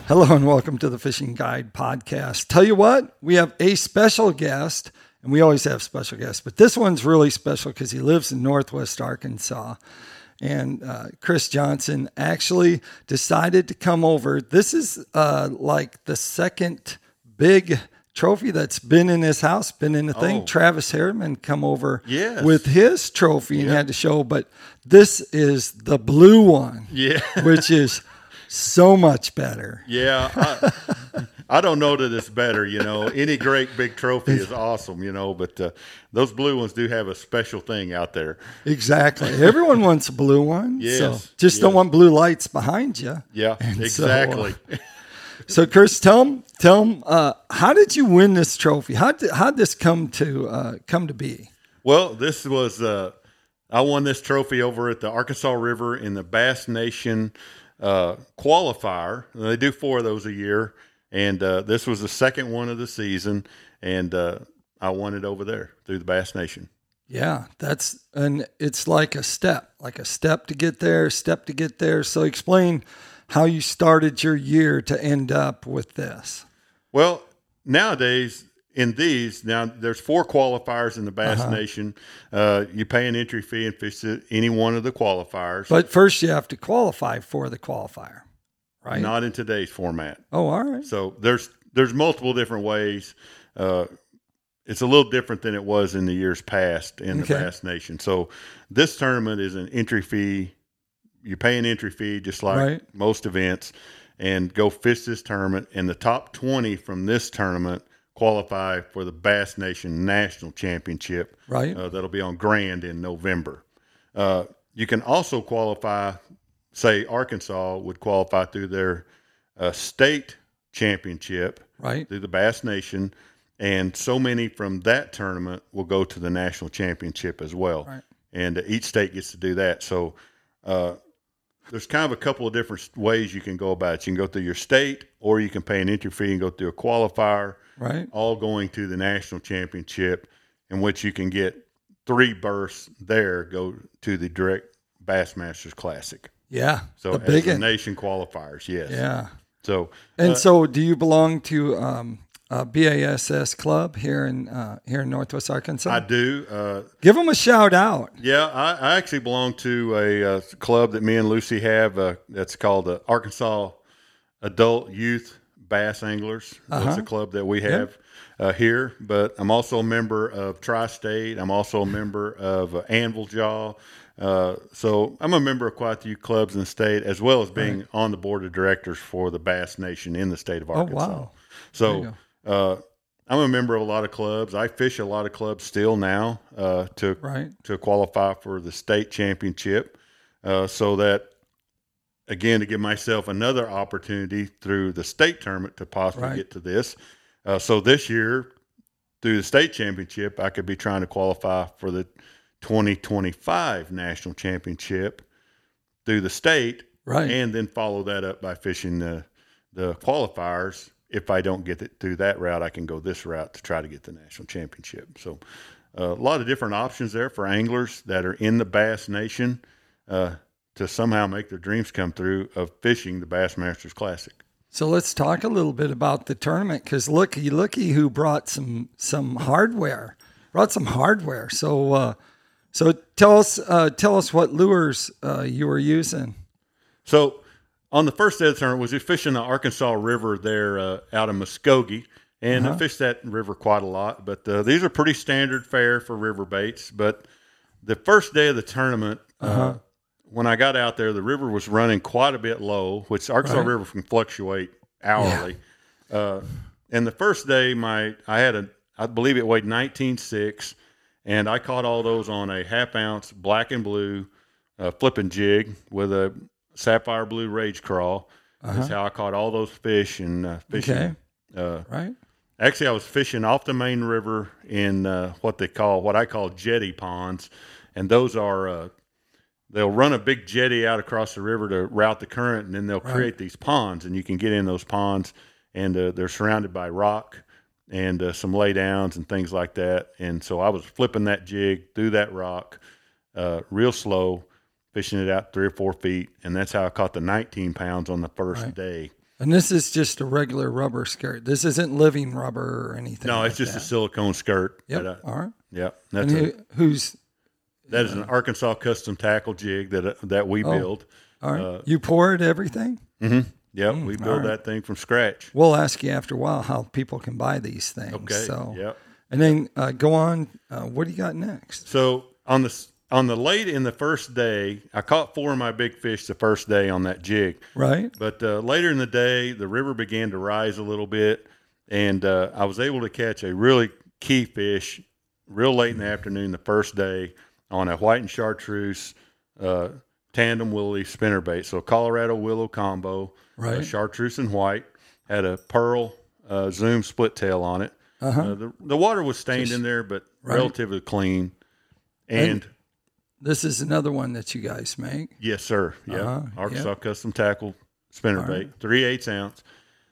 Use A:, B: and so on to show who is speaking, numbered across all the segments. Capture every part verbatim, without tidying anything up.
A: Hello and welcome to the Fishing Guide Podcast. Tell you what, we have a special guest, and we always have special guests, but this one's really special because he lives in Northwest Arkansas. And uh, Chris Johnson actually decided to come over. This is uh, like the second big trophy that's been in his house, been in the thing.
B: Oh.
A: Travis Harriman come over
B: Yes.
A: with his trophy and
B: Yep.
A: had to show, but this is the blue one,
B: Yeah.
A: which is so much better.
B: Yeah. I, I don't know that it's better, you know. Any great big trophy is awesome, you know, but uh, those blue ones do have a special thing out there.
A: Exactly. Everyone wants a blue one.
B: Yes,
A: So just don't
B: yes.
A: want blue lights behind you.
B: Yeah,
A: And so,
B: exactly.
A: uh, So, Chris, tell them, tell them, uh, how did you win this trophy? How did how did this come to uh, come to be?
B: Well, this was, uh, I won this trophy over at the Arkansas River in the Bass Nation uh, qualifier. They do four of those a year. And uh, this was the second one of the season. And uh, I won it over there through the Bass Nation.
A: Yeah, that's and it's like a step, like a step to get there, step to get there. So, explain how you started your year to end up with this.
B: Well, nowadays in these, now there's four qualifiers in the Bass
A: Uh-huh.
B: Nation. Uh, you pay an entry fee and fish at any one of the qualifiers.
A: But first, you have to qualify for the qualifier, right?
B: Not in today's format.
A: Oh, all right.
B: So there's there's multiple different ways. Uh, it's a little different than it was in the years past in
A: Okay.
B: the Bass Nation. So this tournament is an entry fee. You pay an entry fee just like
A: Right.
B: most events and go fish this tournament. And the top twenty from this tournament qualify for the Bass Nation National Championship.
A: Right.
B: Uh, that'll be on Grand in November. Uh, you can also qualify, say Arkansas would qualify through their uh, state championship
A: Right.
B: through the Bass Nation, and so many from that tournament will go to the national championship as well.
A: Right.
B: And uh, each state gets to do that. So uh, there's kind of a couple of different ways you can go about it. You can go through your state, or you can pay an entry fee and go through a qualifier,
A: Right.
B: all going to the national championship, in which you can get three berths there, go to the direct Bassmasters Classic.
A: Yeah.
B: So
A: the
B: as
A: big
B: the
A: one.
B: nation qualifiers, yes.
A: Yeah.
B: So
A: And
B: uh,
A: so, do you belong to um, a B A S S club here in uh, here in Northwest Arkansas?
B: I do. Uh,
A: Give them a shout out.
B: Yeah, I, I actually belong to a, uh club that me and Lucy have. Uh, that's called the Arkansas Adult Youth Bass Anglers. That's
A: Uh-huh.
B: a club that we have uh, here. But I'm also a member of Tri-State. I'm also a member of uh, Anvil Jaw. Uh, so I'm a member of quite a few clubs in the state, as well as being on the board of directors for the Bass Nation in the state of Arkansas.
A: Oh, wow.
B: So
A: There
B: uh, I'm a member of a lot of clubs. I fish a lot of clubs still now uh, to
A: Right.
B: to qualify for the state championship, uh, so that, again, to give myself another opportunity through the state tournament to possibly
A: Right.
B: get to this. Uh, so this year, through the state championship, I could be trying to qualify for the twenty twenty-five national championship through the state,
A: Right.
B: and then follow that up by fishing the the qualifiers. If I don't get it through that route, I can go this route to try to get the national championship. So uh, a lot of different options there for anglers that are in the Bass Nation uh, to somehow make their dreams come through of fishing the Bassmasters Classic.
A: So let's talk a little bit about the tournament, because looky, looky, who brought some some hardware, brought some hardware. So uh, so tell us uh, tell us what lures uh, you were using.
B: So on the first day of the tournament was we fishing the Arkansas River there uh, out of Muskogee, and I fished that river quite a lot. But uh, these are pretty standard fare for river baits. But the first day of the tournament, uh, when I got out there, the river was running quite a bit low, which the Arkansas
A: Right.
B: River can fluctuate hourly. Uh, and the first day, my I had a I believe it weighed nineteen six, and I caught all those on a half ounce black and blue uh, flipping jig with a sapphire blue rage crawl. That's how I caught all those fish and uh, fishing.
A: Okay.
B: Uh,
A: Right.
B: actually, I was fishing off the main river in uh, what they call, what I call jetty ponds, and those are uh, they'll run a big jetty out across the river to route the current, and then they'll
A: Right.
B: create these ponds, and you can get in those ponds, and uh, they're surrounded by rock and uh, some laydowns and things like that. And so I was flipping that jig through that rock, uh, real slow, fishing it out three or four feet, and that's how I caught the nineteen pounds on the first
A: Right.
B: day.
A: And this is just a regular rubber skirt. This isn't living rubber or anything.
B: No,
A: like
B: it's just
A: that.
B: a silicone skirt.
A: Yep.
B: That I,
A: All right.
B: Yep.
A: And
B: That's
A: who,
B: a,
A: who's
B: that is an Arkansas custom tackle jig that that we
A: Oh.
B: build.
A: all right?
B: Uh,
A: you poured everything.
B: Mm-hmm. Yep, we
A: all
B: build
A: right.
B: that thing from scratch.
A: We'll ask you after a while how people can buy these things.
B: Okay.
A: So,
B: Yep.
A: and then uh, go on. Uh, what do you got next?
B: So on the on the late in the first day, I caught four of my big fish the first day on that jig.
A: Right.
B: But uh, later in the day, the river began to rise a little bit, and uh, I was able to catch a really key fish real late in the afternoon the first day on a white and chartreuse uh, tandem willow leaf spinnerbait. So Colorado willow combo,
A: Right.
B: uh, chartreuse and white, had a pearl uh, zoom split tail on it.
A: Uh-huh.
B: Uh, the, the water was stained
A: Just-
B: in there, but
A: right.
B: relatively clean. And,
A: This is another one that you guys make.
B: yes, sir. Yeah.
A: Uh-huh,
B: Arkansas
A: yeah.
B: Custom Tackle spinnerbait,
A: right.
B: three eighths ounce.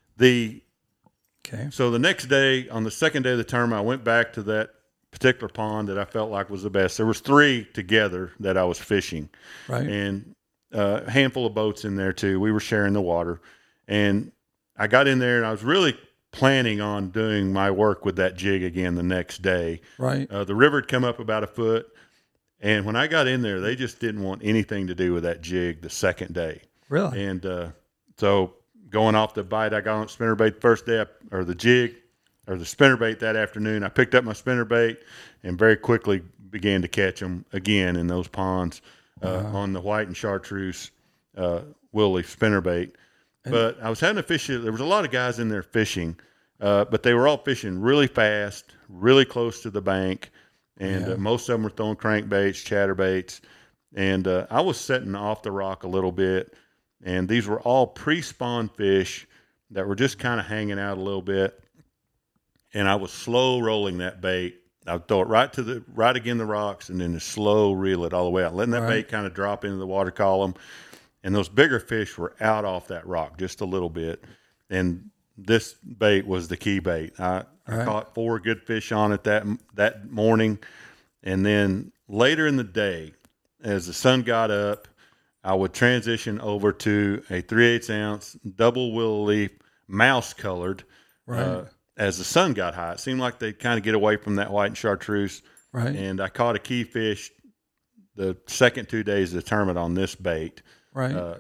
B: The
A: Okay.
B: So the next day, on the second day of the tournament, I went back to that particular pond that I felt like was the best. There was three together that I was fishing,
A: Right.
B: and uh, a handful of boats in there too. We were sharing the water, and I got in there, and I was really planning on doing my work with that jig again the next day.
A: Right.
B: Uh, the river had come up about a foot, and when I got in there, they just didn't want anything to do with that jig the second day.
A: Really?
B: And uh, so going off the bite, I got on spinnerbait the first day, I, or the jig, or the spinnerbait that afternoon. I picked up my spinnerbait and very quickly began to catch them again in those ponds uh,
A: Uh-huh.
B: on the white and chartreuse uh, willow leaf spinnerbait. But I was having to fish it. There was a lot of guys in there fishing, uh, but they were all fishing really fast, really close to the bank. And
A: Yeah.
B: uh, most of them were throwing crankbaits, chatterbaits. And uh, I was setting off the rock a little bit. And these were all pre-spawn fish that were just kind of hanging out a little bit. And I was slow rolling that bait. I would throw it right to the right against the rocks, and then just slow reel it all the way out, letting that
A: Right.
B: bait kind of drop into the water column. And those bigger fish were out off that rock just a little bit. And this bait was the key bait. I, I
A: Right.
B: caught four good fish on it that that morning. And then later in the day, as the sun got up, I would transition over to a three eighths ounce double willow leaf mouse colored.
A: Right.
B: Uh, as the sun got high, it seemed like they'd kind of get away from that white and chartreuse.
A: Right.
B: And I caught a key fish the second two days of the tournament on this bait.
A: Right.
B: Uh,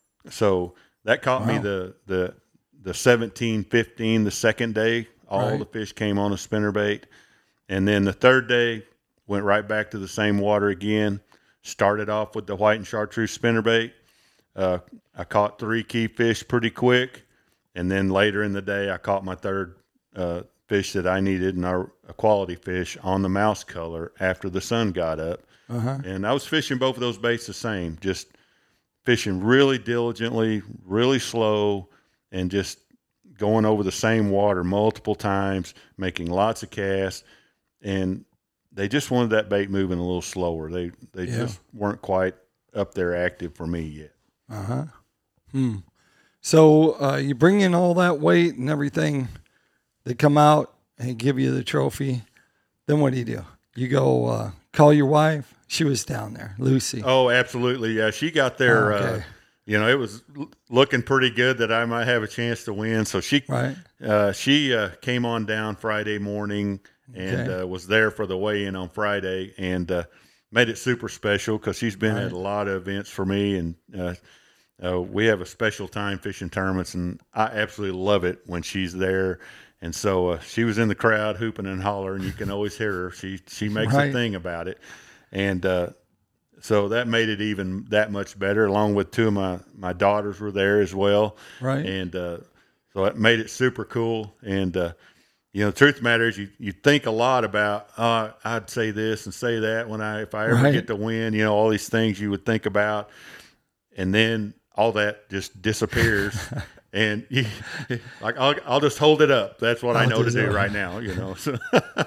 B: so that caught me
A: Wow.
B: the, the, the seventeen fifteen, the second day, all
A: Right.
B: the fish came on a spinnerbait. And then the third day went right back to the same water again, started off with the white and chartreuse spinnerbait. Uh, I caught three key fish pretty quick. And then later in the day, I caught my third uh, fish that I needed, and our a quality fish on the mouse color after the sun got up.
A: Uh-huh.
B: And I was fishing both of those baits the same, just fishing really diligently, really slow, and just going over the same water multiple times, making lots of casts. And they just wanted that bait moving a little slower. They they
A: Yeah.
B: just weren't quite up there active for me yet.
A: Uh-huh. Hmm. So uh, you bring in all that weight and everything. They come out and give you the trophy. Then what do you do? You go uh, call your wife. She was down there, Lucy.
B: Oh, absolutely. Yeah, she got there.
A: Oh, okay.
B: uh, you know, it was l- looking pretty good that I might have a chance to win. So she
A: Right.
B: uh, she uh, came on down Friday morning and
A: Okay.
B: uh, was there for the weigh-in on Friday, and uh, made it super special because she's been
A: Right.
B: at a lot of events for me, and uh, uh, we have a special time fishing tournaments, and I absolutely love it when she's there. And so uh, she was in the crowd hooping and hollering. You can always hear her. She she makes
A: Right.
B: a thing about it, and uh, so that made it even that much better. Along with two of my my daughters were there as well,
A: Right.
B: and uh, so it made it super cool. And uh, you know, the truth of the matter is, you you think a lot about, oh, I'd say this and say that when I if I ever
A: Right.
B: get to win. You know, all these things you would think about, and then all that just disappears. And you, like I'll, I'll just hold it up. That's what I
A: I'll
B: know to
A: do
B: do
A: that.
B: right now. You know, so,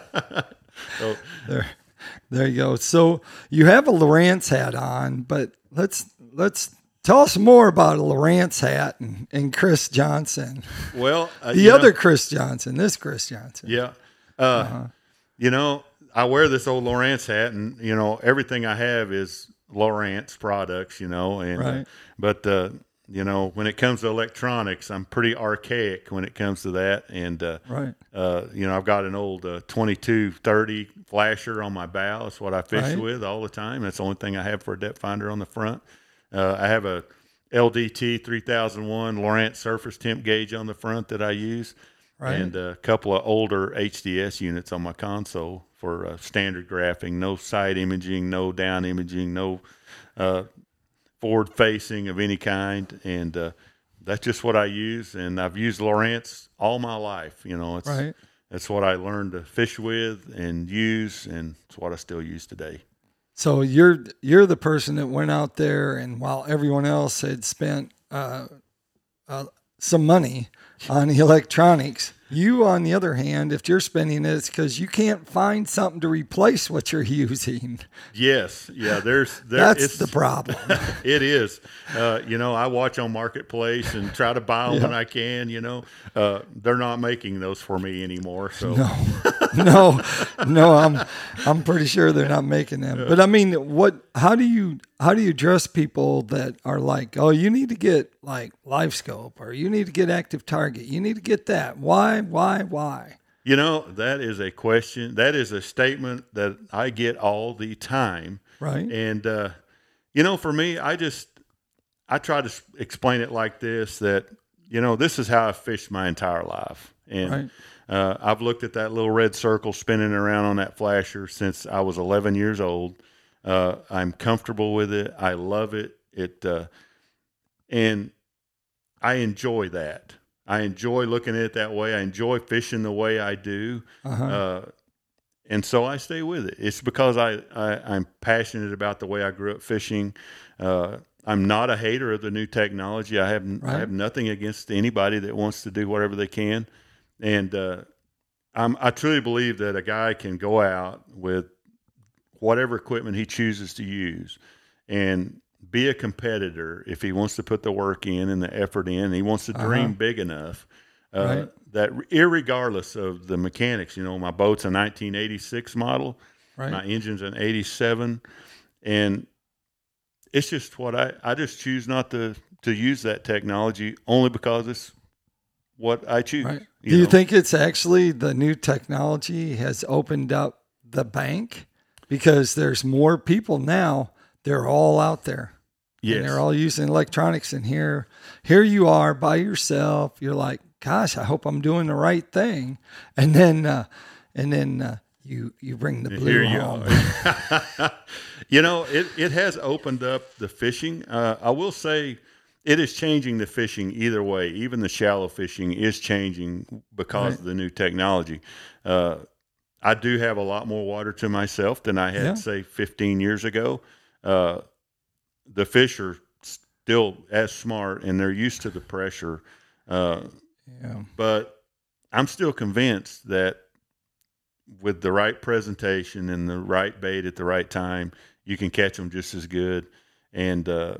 B: so
A: There, there you go. So you have a Lowrance hat on, but let's let's tell us more about a Lowrance hat and, and Chris Johnson,
B: well, uh,
A: the
B: you know-
A: other Chris Johnson, this Chris Johnson.
B: Yeah. Uh, You know, I wear this old Lowrance hat, and, you know, everything I have is Lowrance products, you know. and uh,
A: Right.
B: But uh, you know, when it comes to electronics, I'm pretty archaic when it comes to that. And, uh,
A: Right.
B: uh, you know, I've got an old uh, twenty-two thirty flasher on my bow. That's what I fish
A: Right.
B: with all the time. That's the only thing I have for a depth finder on the front. Uh, I have a L D T three thousand one Lowrance surface temp gauge on the front that I use.
A: Right.
B: And a couple of older H D S units on my console for uh, standard graphing, no side imaging, no down imaging, no uh, forward facing of any kind. And uh, that's just what I use. And I've used Lowrance all my life. You know, it's
A: Right.
B: that's what I learned to fish with and use, and it's what I still use today.
A: So you're you're the person that went out there, and while everyone else had spent uh, uh, some money on electronics, you, on the other hand, if you're spending it, it's because you can't find something to replace what you're using.
B: Yes, yeah. There's there,
A: That's
B: it's,
A: the problem.
B: It is. Uh, you know, I watch on Marketplace and try to buy them
A: Yeah.
B: when I can. You know, uh, they're not making those for me anymore. So
A: No, no, no. I'm I'm pretty sure they're not making them. But I mean, what? How do you how do you address people that are like, oh, you need to get like Live Scope, or you need to get Active Target, you need to get that. Why, why, why?
B: You know, that is a question. That is a statement that I get all the time.
A: Right.
B: And, uh, you know, for me, I just, I try to s- explain it like this, that, you know, this is how I've fished my entire life. And
A: Right.
B: uh, I've looked at that little red circle spinning around on that flasher since I was eleven years old. Uh, I'm comfortable with it. I love it. It, uh, and I enjoy that. I enjoy looking at it that way. I enjoy fishing the way I do.
A: Uh-huh.
B: Uh, and so I stay with it. It's because I, I, I'm passionate about the way I grew up fishing. Uh, I'm not a hater of the new technology. I have
A: Right.
B: I have nothing against anybody that wants to do whatever they can. And uh, I'm, I truly believe that a guy can go out with whatever equipment he chooses to use and be a competitor if he wants to put the work in and the effort in. And he wants to dream
A: Uh-huh.
B: big enough uh,
A: Right.
B: that irregardless of the mechanics, you know, my boat's a nineteen eighty-six model,
A: Right.
B: my engine's an eighty-seven, and it's just what I, I just choose not to, to use that technology only because it's what I choose.
A: Right.
B: you
A: Do you
B: know?
A: think it's actually the new technology has opened up the bank? Because there's more people now. They're all out there.
B: Yes.
A: And they're all using electronics. And here, here you are by yourself. You're like, gosh, I hope I'm doing the right thing. And then, uh, and then uh, you you bring the blue
B: Here you
A: home.
B: are. You know, it, it has opened up the fishing. Uh, I will say it is changing the fishing either way. Even the shallow fishing is changing because
A: Right.
B: of the new technology. Uh, I do have a lot more water to myself than I had,
A: Yeah.
B: say, fifteen years ago. Uh, the fish are still as smart and they're used to the pressure. Uh,
A: Yeah.
B: but I'm still convinced that with the right presentation and the right bait at the right time, you can catch them just as good. And uh,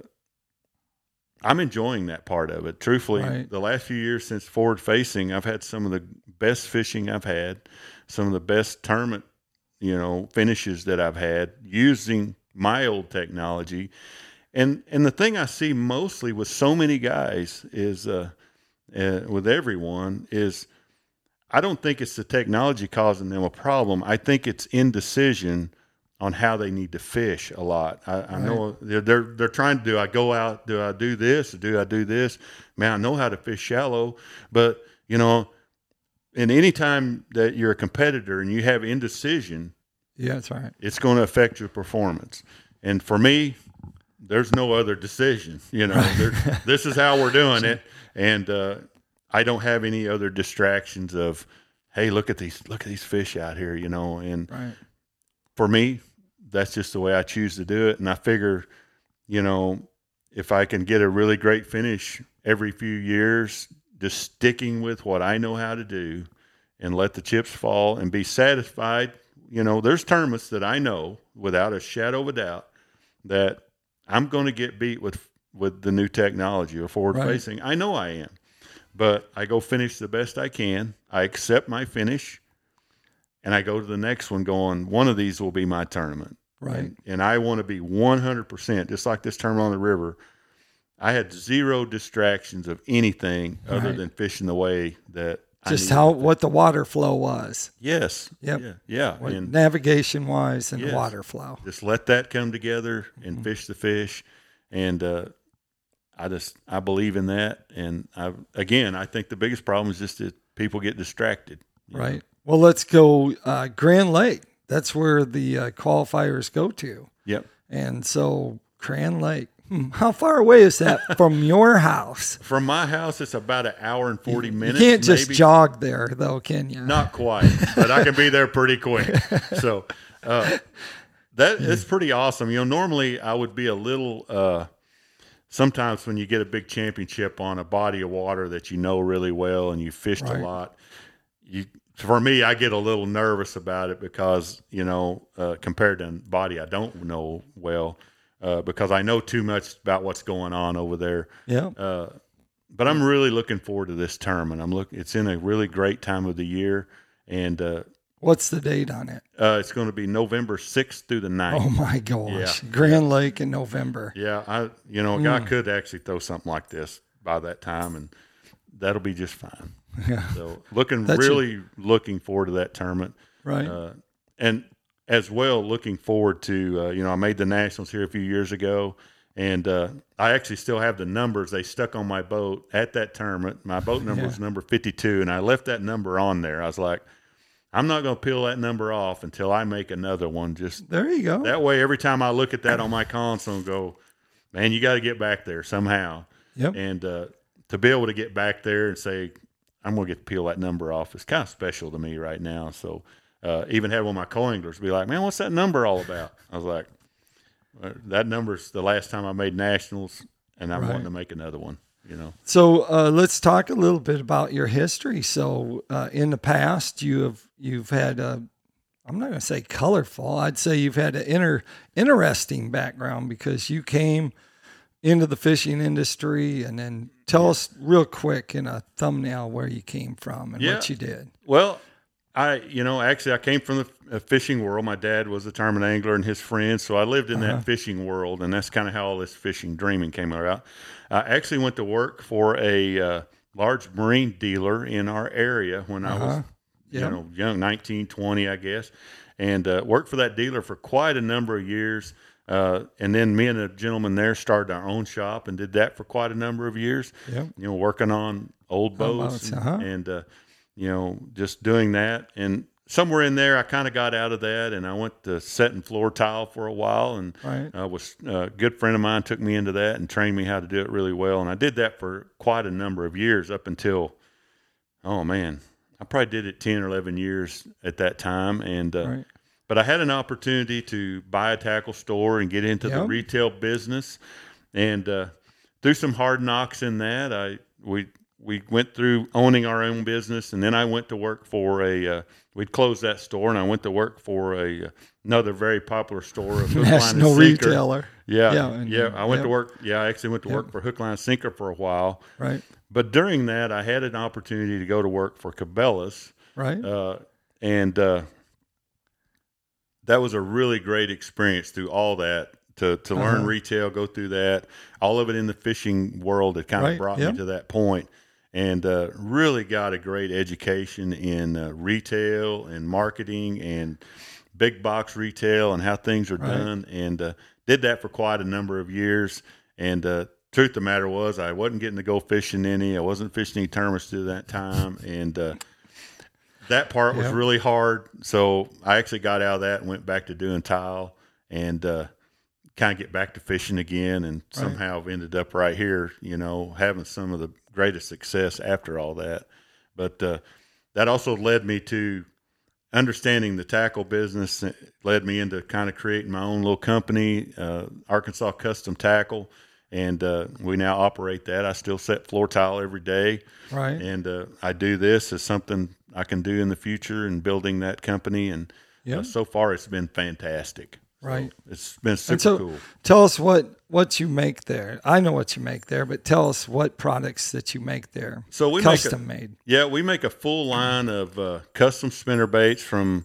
B: I'm enjoying that part of it. Truthfully,
A: Right.
B: the last few years since forward facing, I've had some of the best fishing I've had, some of the best tournament, you know, finishes that I've had using my old technology. And and the thing I see mostly with so many guys is, uh, uh, with everyone, is I don't think it's the technology causing them a problem. I think it's indecision on how they need to fish a lot. I, I know they're, they're they're trying to do. I go out. Do I do this? Or do I do this? Man, I know how to fish shallow, but you know, and any time that you're a competitor and you have indecision,
A: Yeah, that's right.
B: it's going to affect your performance. And for me, there's no other decision. You know, there, this is how we're doing it, and uh, I don't have any other distractions of, hey, look at these, look at these fish out here. You know, and
A: Right.
B: for me, that's just the way I choose to do it. And I figure, you know, if I can get a really great finish every few years, just sticking with what I know how to do and let the chips fall and be satisfied. You know, there's tournaments that I know without a shadow of a doubt that I'm going to get beat with, with the new technology or forward facing. Right. I know I am, but I go finish the best I can. I accept my finish and I go to the next one going, one of these will be my tournament.
A: Right.
B: And, and I want to be one hundred percent, just like this tournament on the river. I had zero distractions of anything other
A: Right.
B: than fishing the way that I
A: Just
B: needed
A: how
B: to.
A: what the water flow was.
B: Yes.
A: Yep.
B: Yeah. Yeah. And
A: Navigation wise and
B: Yes.
A: the water flow.
B: just let that come together and
A: Mhm.
B: fish the fish. And uh, I just I believe in that. And I again, I think the biggest problem is just that people get distracted. you know.
A: Right. Well, let's go uh, Grand Lake. That's where the uh, qualifiers go to.
B: Yep.
A: And so Grand Lake. Hmm, how far away is that from your house?
B: From my house, it's about an hour and forty minutes.
A: You can't just
B: maybe.
A: jog there, though, can you?
B: Not quite, but I can be there pretty quick. So uh, that it's pretty awesome. You know, normally I would be a little. Uh, sometimes when you get a big championship on a body of water that you know really well and you fished
A: Right.
B: a lot, you. For me, I get a little nervous about it because you know, uh, compared to a body I don't know well, uh, because I know too much about what's going on over there.
A: Yeah.
B: Uh, but I'm really looking forward to this tournament. I'm look. It's in a really great time of the year, and uh,
A: What's the date on it?
B: uh, it's going to be November sixth through the ninth.
A: Oh my gosh.
B: Yeah.
A: Grand Lake in November.
B: Yeah, I you know a guy
A: Mm.
B: could actually throw something like this by that time, and that'll be just fine.
A: Yeah.
B: So looking
A: That's
B: really looking forward to that tournament,
A: Right.
B: uh, and as well looking forward to uh, you know I made the nationals here a few years ago. And uh, I actually still have the numbers they stuck on my boat at that tournament. My boat number
A: Yeah.
B: was number fifty-two, and I left that number on there. I was like, I'm not going to peel that number off until I make another one. Just
A: There you go.
B: that way, every time I look at that on my console and go, man, you got to get back there somehow.
A: Yep.
B: And uh, to be able to get back there and say, I'm going to get to peel that number off, it's kind of special to me right now. So uh, even had one of my co-anglers be like, man, what's that number all about? I was like, well, that number's the last time I made nationals, and I'm
A: Right.
B: wanting to make another one, you know.
A: So uh, let's talk a little bit about your history. So uh, in the past, you have you've had a, I'm not going to say colorful. I'd say you've had an inter, interesting background because you came into the fishing industry, and then tell us real quick in a thumbnail where you came from and
B: Yeah.
A: what you did.
B: Well, I, you know, actually I came from the uh, fishing world. My dad was a tournament angler and his friends. So I lived in
A: Uh-huh.
B: that fishing world, and that's kind of how all this fishing dreaming came about. I actually went to work for a uh, large marine dealer in our area when I was,
A: Uh-huh.
B: you
A: Yeah.
B: know, young, nineteen, twenty, I guess, and uh, worked for that dealer for quite a number of years. Uh, and then me and a gentleman there started our own shop and did that for quite a number of years.
A: Yep.
B: You know, working on old
A: Old
B: boats
A: boats,
B: and,
A: uh-huh.
B: and uh, you know, just doing that. And somewhere in there, I kind of got out of that, and I went to setting floor tile for a while. And
A: Right.
B: uh, was a good friend of mine took me into that and trained me how to do it really well. And I did that for quite a number of years up until, oh man, I probably did it ten or eleven years at that time. And uh,
A: Right.
B: but I had an opportunity to buy a tackle store and get into the
A: Yep.
B: retail business, and uh, through some hard knocks in that, I we we went through owning our own business, and then I went to work for a. Uh, we'd closed that store, and I went to work for a another very popular store, a hook, line,
A: National
B: and sinker.
A: retailer.
B: Yeah,
A: Yeah,
B: yeah.
A: and-
B: I went
A: yep.
B: to work. Yeah, I actually went to
A: Yep.
B: work for Hook, Line, Sinker for a while.
A: Right.
B: But during that, I had an opportunity to go to work for Cabela's,
A: Right.
B: uh, and uh, that was a really great experience through all that to to learn
A: Uh-huh.
B: retail, go through that, all of it in the fishing world. It kind
A: Right,
B: of brought
A: yep.
B: me to that point, and uh, really got a great education in uh, retail and marketing and big box retail and how things are
A: Right.
B: done, and uh, did that for quite a number of years. And uh, truth of the matter was, I wasn't getting to go fishing any. I wasn't fishing any tournaments through that time, and uh, that part was
A: Yep.
B: really hard. So I actually got out of that and went back to doing tile, and uh, kind of get back to fishing again, and
A: Right.
B: somehow I've ended up right here, you know, having some of the greatest success after all that. But uh, that also led me to understanding the tackle business. It led me into kind of creating my own little company, uh, Arkansas Custom Tackle, and uh, we now operate that. I still set floor tile every day,
A: Right.
B: and uh, I do this as something I can do in the future and building that company. And uh,
A: Yep.
B: so far, it's been fantastic. So
A: Right.
B: it's been super
A: And so
B: cool.
A: tell us what, what you make there. I know what you make there, but tell us what products that you make there.
B: So we make a-
A: Custom made.
B: Yeah, we make a full line of uh, custom spinner baits from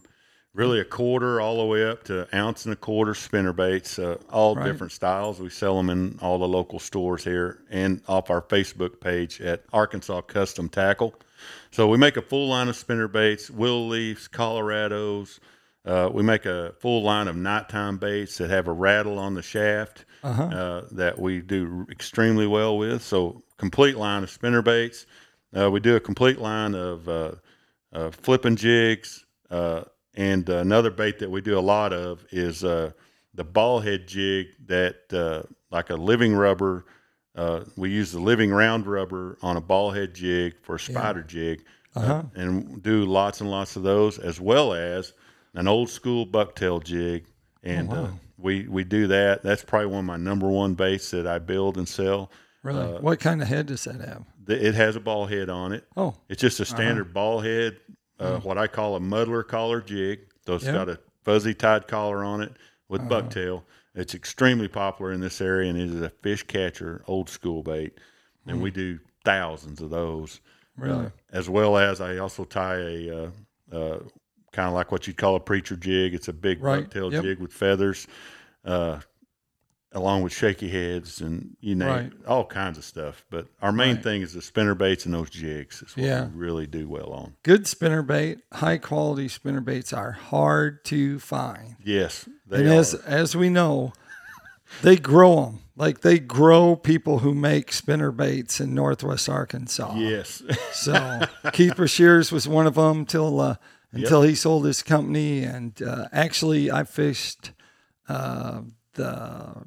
B: really a quarter all the way up to ounce and a quarter spinner baits, uh, all
A: Right.
B: different styles. We sell them in all the local stores here and off our Facebook page at Arkansas Custom Tackle. So we make a full line of spinner baits, willow leaves, Colorados. Uh, we make a full line of nighttime baits that have a rattle on the shaft
A: Uh-huh.
B: uh, that we do extremely well with. So complete line of spinner baits. Uh, we do a complete line of uh, uh, flipping jigs. Uh, and uh, another bait that we do a lot of is uh, the ball head jig that uh, like a living rubber. Uh, we use the living round rubber on a ball head jig for a spider yeah. jig
A: uh-huh.
B: uh, and do lots and lots of those, as well as an old school bucktail jig. And oh, wow. uh, we, we do that. That's probably one of my number one baits that I build and sell.
A: Really?
B: Uh,
A: what kind of head does that have?
B: The, it has a ball head on it.
A: Oh.
B: It's just a standard uh-huh. ball head, uh, oh. what I call a muddler collar jig. So it's yep. got a fuzzy tied collar on it with uh-huh. bucktail. It's extremely popular in this area, and it is a fish catcher, old school bait. And mm. we do thousands of those.
A: Really?
B: Uh, as well as I also tie a uh, uh, kind of like what you'd call a preacher jig. It's a big
A: right.
B: bucktail
A: yep.
B: jig with feathers, uh, along with shaky heads and you name
A: right.
B: it, all kinds of stuff. But our main
A: right.
B: thing is the spinner baits and those jigs. Is what
A: yeah.
B: we really do well on.
A: Good spinner bait, high quality spinner baits are hard to find.
B: Yes, they
A: and
B: are.
A: as as we know, they grow them. Like they grow people who make spinner baits in Northwest Arkansas.
B: Yes.
A: So Keith Brashears was one of them till uh, until yep. he sold his company. And uh, actually, I fished uh, the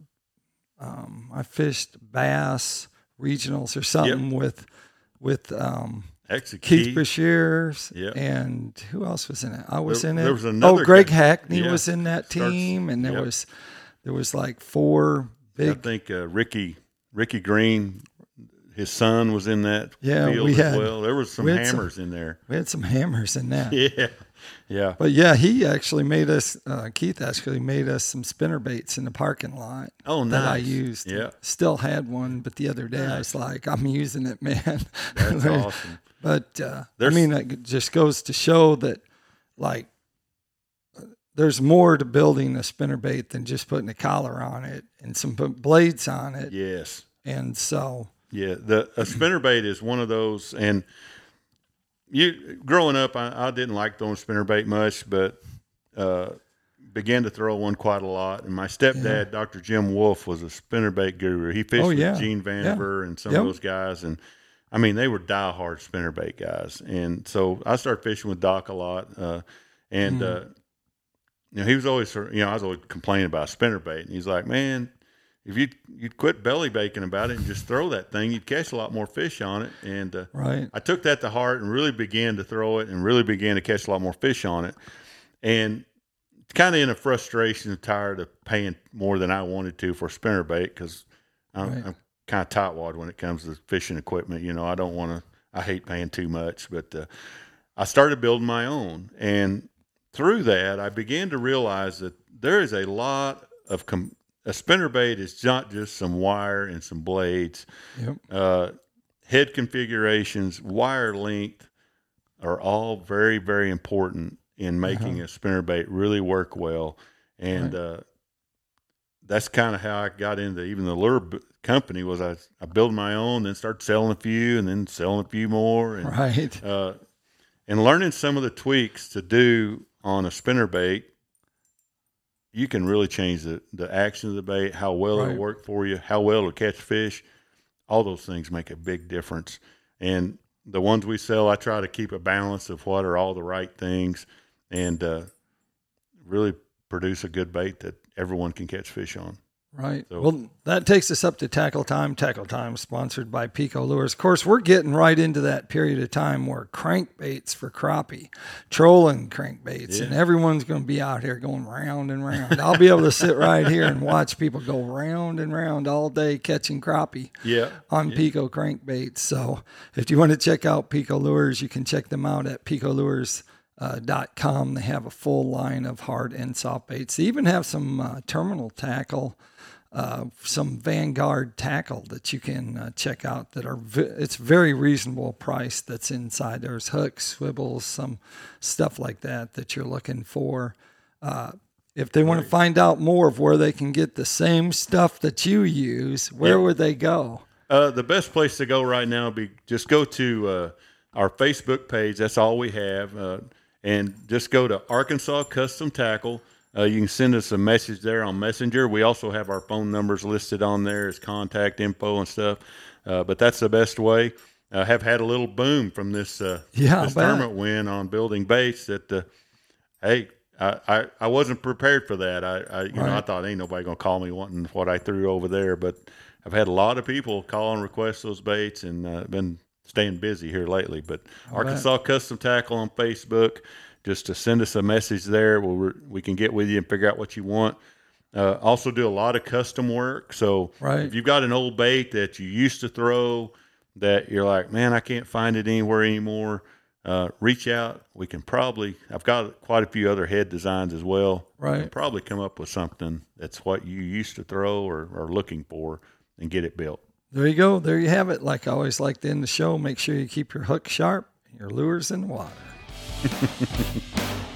A: um, I fished bass regionals or something yep. with with um,
B: Keith,
A: Keith Brashears
B: yep.
A: and who else was in it? I was
B: there,
A: in it.
B: There was another
A: oh, Greg
B: guy.
A: Hackney
B: yeah.
A: was in that team,
B: Starts,
A: and there
B: yep.
A: was there was like four. Big.
B: I think uh, Ricky Ricky Green, his son was in that
A: yeah,
B: field
A: we
B: as
A: had,
B: well. There was some hammers
A: some,
B: in there.
A: We had some hammers in that.
B: Yeah, yeah.
A: But yeah, he actually made us. Uh, Keith actually made us some spinner baits in the parking lot.
B: Oh, nice.
A: That I used.
B: Yeah.
A: Still had one, but the other day nice. I was like, I'm using it, man.
B: That's awesome.
A: But uh, I mean, it just goes to show that, like, there's more to building a spinnerbait than just putting a collar on it and some blades on it.
B: Yes.
A: And so.
B: Yeah, the a spinnerbait is one of those. And you growing up, I, I didn't like throwing spinnerbait much, but uh, began to throw one quite a lot. And my stepdad, yeah. Doctor Jim Wolf, was a spinnerbait guru. He fished
A: oh, yeah.
B: with Gene Vandiver
A: yeah.
B: and some
A: yep.
B: of those guys. And I mean, they were diehard spinnerbait guys. And so I started fishing with Doc a lot. Uh, and, mm. uh, You know, he was always, you know, I was always complaining about spinnerbait, and he's like, "Man, if you you'd quit belly baking about it and just throw that thing, you'd catch a lot more fish on it." And uh,
A: right.
B: I took that to heart and really began to throw it, and really began to catch a lot more fish on it. And kind of in a frustration, tired of paying more than I wanted to for spinnerbait because I'm, right. I'm kind of tightwad when it comes to fishing equipment. You know, I don't want to. I hate paying too much, but uh, I started building my own and. Through that, I began to realize that there is a lot of com- a spinnerbait is not just some wire and some blades.
A: Yep.
B: Uh, head configurations, wire length are all very, very important in making uh-huh. a spinnerbait really work well. And right. uh, that's kind of how I got into even the lure b- company. Was I I built my own, then started selling a few, and then selling a few more. And,
A: right.
B: Uh, and learning some of the tweaks to do on a spinnerbait, you can really change the, the action of the bait, how well
A: right.
B: it'll work for you, how well it'll catch fish. All those things make a big difference. And the ones we sell, I try to keep a balance of what are all the right things and uh, really produce a good bait that everyone can catch fish on.
A: Right.
B: So,
A: well, that takes us up to Tackle Time. Tackle Time sponsored by Pico Lures. Of course, we're getting right into that period of time where crankbaits for crappie, trolling crankbaits, yeah. and everyone's going to be out here going round and round. I'll be able to sit right here and watch people go round and round all day catching crappie
B: yeah.
A: on
B: yeah.
A: Pico crankbaits. So if you want to check out Pico Lures, you can check them out at pico lures dot com. They have a full line of hard and soft baits. They even have some uh, terminal tackle. uh, some Vanguard tackle that you can uh, check out that are, v- it's very reasonable price that's inside. There's hooks, swivels, some stuff like that that you're looking for. Uh, if they want to find out more of where they can get the same stuff that you use, where yeah. would they go?
B: Uh, the best place to go right now would be just go to uh, our Facebook page. That's all we have. Uh, and just go to Arkansas Custom Tackle. Uh, you can send us a message there on Messenger. We also have our phone numbers listed on there as contact info and stuff. Uh, but that's the best way. I uh, have had a little boom from this, uh,
A: yeah,
B: this tournament win on building baits that, uh, hey, I, I, I wasn't prepared for that. I, I you right. know, I thought ain't nobody going to call me wanting what I threw over there. But I've had a lot of people call and request those baits and uh, been staying busy here lately. But All Arkansas right. Custom Tackle on Facebook. Just to send us a message there where we're, we can get with you and figure out what you want. Uh, also do a lot of custom work. So
A: right.
B: if you've got an old bait that you used to throw that you're like, man, I can't find it anywhere anymore, uh, reach out. We can probably, I've got quite a few other head designs as well.
A: Right.
B: We can probably come up with something that's what you used to throw or are looking for and get it built.
A: There you go. There you have it. Like I always like to end the show, make sure you keep your hook sharp and your lures in the water.